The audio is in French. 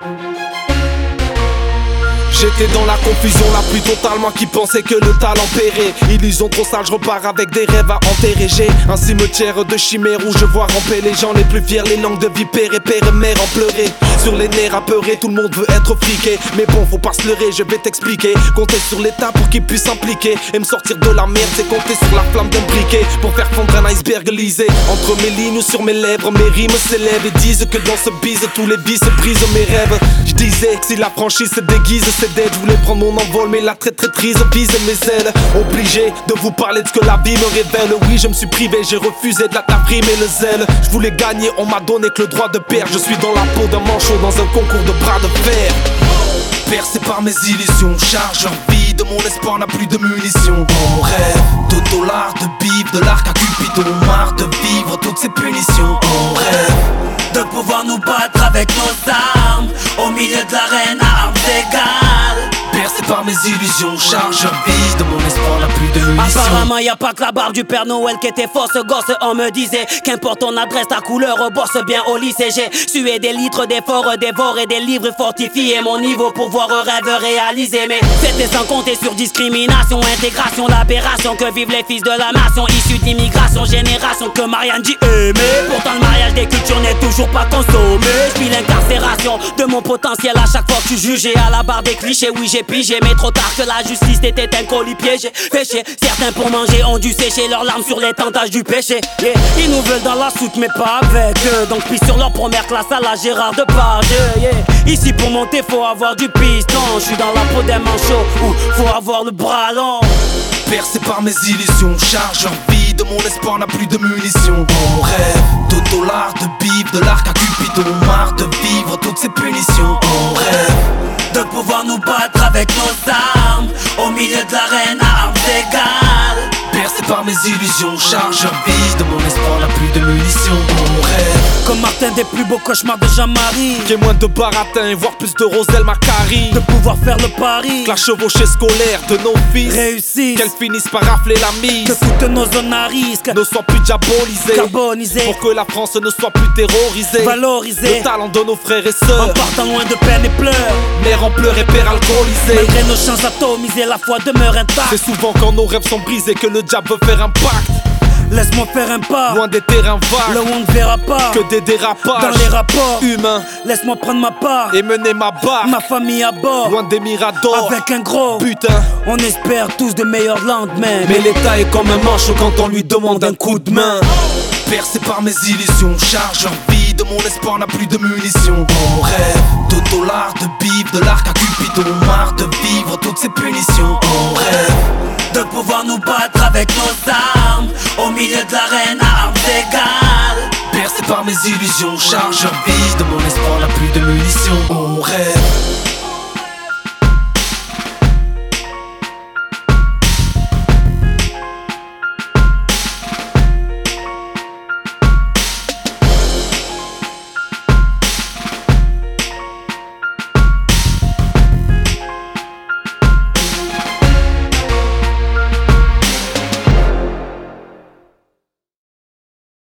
J'étais dans la confusion la plus totale, moi qui pensais que le talent paierait. Illusion trop sale, je repars avec des rêves à enterrer. J'ai un cimetière de chimères où je vois ramper les gens les plus fiers, les langues de vipères et père et mère en pleurer. Sur les nerfs apeurés, tout le monde veut être friqué. Mais bon, faut pas se leurrer, je vais t'expliquer. Compter sur l'état pour qu'il puisse s'impliquer. Et me sortir de la merde, c'est compter sur la flamme d'un briquet pour faire fondre un iceberg lisé. Entre mes lignes ou sur mes lèvres, mes rimes s'élèvent et disent que dans ce bise, tous les vices brisent mes rêves. Je disais que si la franchise se déguise, c'est dead. Je voulais prendre mon envol, mais la traîtrise vise mes ailes. Obligé de vous parler de ce que la vie me révèle. Oui, je me suis privé, j'ai refusé de la prime et le zèle. Je voulais gagner, on m'a donné que le droit de perdre. Je suis dans la peau d'un manchot dans un concours de bras de fer. Percé par mes illusions, chargeur vide, mon espoir n'a plus de munitions. On rêve de dollars, de bif, de l'arc à Cupidon. Marre de vivre toutes ces punitions. On rêve de pouvoir nous battre avec nos armes au milieu de l'arène à armes égales. Percé par mes illusions, chargeur vide, mon espoir n'a plus de munitions. Apparemment y'a pas que la barbe du Père Noël qui était fausse gosse. On me disait qu'importe ton adresse, ta couleur, bosse bien au lycée. J'ai sué des litres d'efforts, dévoré des livres fortifiés mon niveau pour voir un rêve réalisé. Mais c'était sans compter sur discrimination, intégration, l'aberration que vivent les fils de la nation issus d'immigration, génération que Marianne dit aimer. Pourtant le mariage des cultures n'est toujours pas consommé. J'vis l'incarcération de mon potentiel à chaque fois que je suis jugé à la barre des clichés. Oui j'ai pigé, mais trop tard que la justice était un colis piégé. Péché, certains pour manger ont dû sécher leurs larmes sur les tentages du péché. Yeah. Ils nous veulent dans la soute mais pas avec eux. Donc puis sur leur première classe à la Gérard Depardieu. Yeah. Ici pour monter faut avoir du piston. Je suis dans la peau d'un manchot où faut avoir le bras long. Percé par mes illusions, chargeur vide, mon espoir n'a plus de munitions. On rêve de dollars, de bif, de l'arc à Cupidon. Marre de vivre toutes ces punitions. On rêve de pouvoir nous battre avec nos armes au milieu de l'arène à armes égales. Percé par mes illusions, chargeur vide, mon espoir n'a plus de munitions. On rêve comme Martin des plus beaux cauchemars de Jean-Marie. Qu'il y ait moins de baratin, voire plus de Roselle Macari. De pouvoir faire le pari que la chevauchée scolaire de nos fils réussisse, qu'elles finissent par rafler la mise, que toutes nos zones à risque ne soient plus diabolisées, carbonisées, pour que la France ne soit plus terrorisée, valorisée, le talent de nos frères et sœurs en partant loin de peine et pleurs, mère en pleurs et père alcoolisé. Malgré nos chances atomisées, la foi demeure intacte. C'est souvent quand nos rêves sont brisés que le diable veut faire un pacte. Laisse-moi faire un pas loin des terrains vagues, là où on ne verra pas que des dérapages dans les rapports humains. Laisse-moi prendre ma part et mener ma barre, ma famille à bord, loin des miradors avec un gros putain. On espère tous de meilleurs lendemains, mais l'État est comme un manchot quand on lui demande un coup de main. Percé par mes illusions, chargeur vide, mon espoir n'a plus de munitions. On rêve de dollars, de bif, de l'arc à Cupidon. Marre de vivre toutes ces punitions. On rêve de pouvoir nous battre avec nos armes au milieu de l'arène à armes égales. Percé par mes illusions, chargeur vide, mon espoir n'a plus de munitions. On rêve